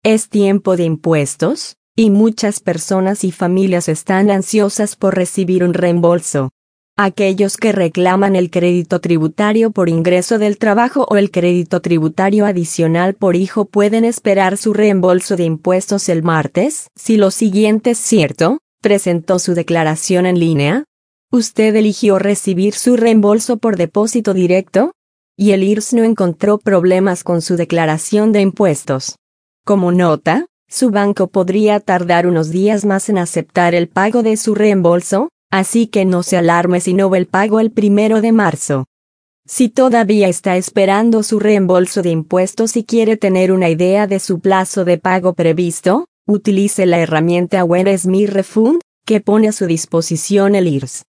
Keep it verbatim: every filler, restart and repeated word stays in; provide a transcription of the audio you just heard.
Es tiempo de impuestos, y muchas personas y familias están ansiosas por recibir un reembolso. Aquellos que reclaman el crédito tributario por ingreso del trabajo o el crédito tributario adicional por hijo pueden esperar su reembolso de impuestos el martes, si lo siguiente es cierto, presentó su declaración en línea. ¿Usted eligió recibir su reembolso por depósito directo? Y el I R S no encontró problemas con su declaración de impuestos. Como nota, su banco podría tardar unos días más en aceptar el pago de su reembolso, así que no se alarme si no ve el pago el primero de marzo. Si todavía está esperando su reembolso de impuestos y quiere tener una idea de su plazo de pago previsto, utilice la herramienta Where is my refund, que pone a su disposición el I R S.